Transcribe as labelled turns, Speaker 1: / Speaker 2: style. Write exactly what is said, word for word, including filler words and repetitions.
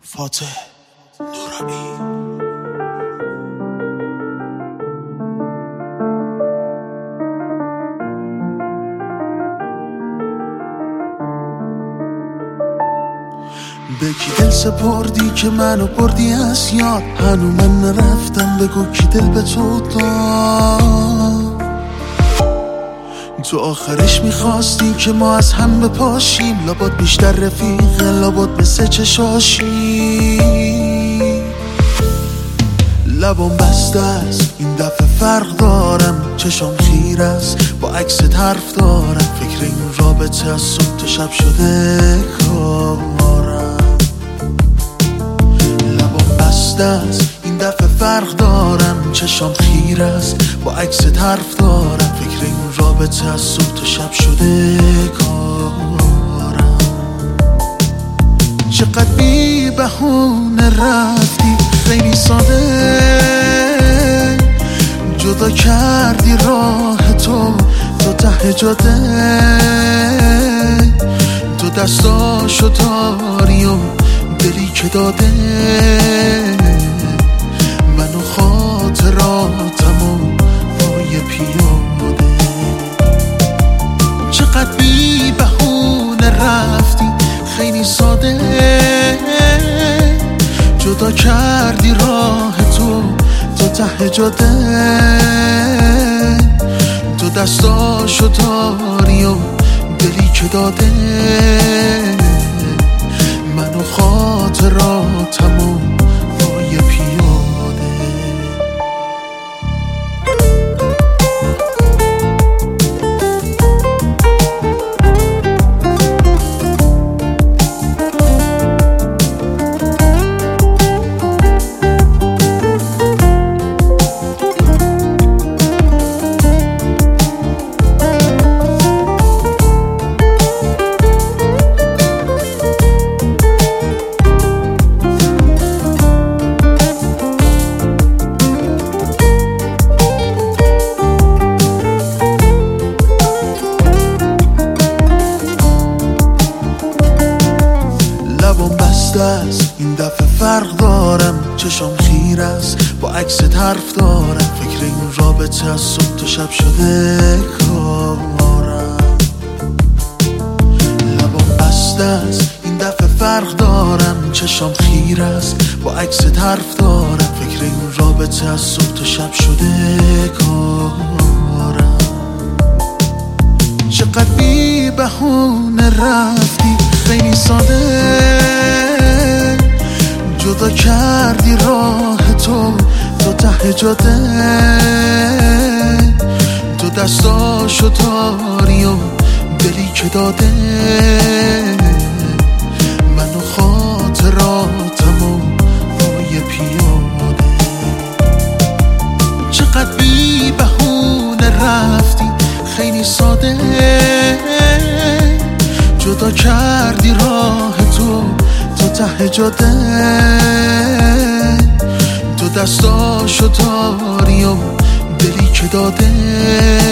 Speaker 1: فاتح نورانی. به کی دل سپردی که منو بردی از یاد؟ هنو من نرفتم، بگو کی دل به تو داد؟ تو آخرش میخواستی که ما از هم بپاشیم، لابد بیشتر رفیقه، لابد مثل چشاشی. لبام بسته است این دفعه فرق دارم، چشام خیر است با عکست حرف دارم. فکر این رابطه از صبح تا شب شده کارم. لبام بسته است این دفعه فرق دارم، چشام خیر است با عکست حرف دارم. فکر این رابطه از صبح تا شب شده کارم. چقدر بی بهونه رفتی، خیلی ساده جدا کردی راه تو تا ته جاده. تو دستاشو داری و دلی که داده، من و خاطراتم و پای پیاده. چقدر بی بهونه رفتی، خیلی ساده جدا کردی راه تو تا ته جاده. تو دستاشو داری و دلی که داده، من و خاطراتم و پای پیاده. این دفعه فرق دارم، چشام خیر است با عکست حرف دارم. فکر این رابطه از صبح تا شب شده کارم. لبام بسته است این دفعه فرق دارم، چشام خیر است با عکست حرف دارم. فکر این رابطه از صبح تا شب شده کارم. چقدر بی بهونه رفتی، خیلی ساده جدا کردی راه تو تا ته جاده. تو دستاشو داری و دلی که داده، من و خاطراتم و پای پیاده. چقدر بی بهونه رفتی، خیلی ساده جدا کردی راه تو تا ته جاده. تو دستاشو داری و دلی که داده،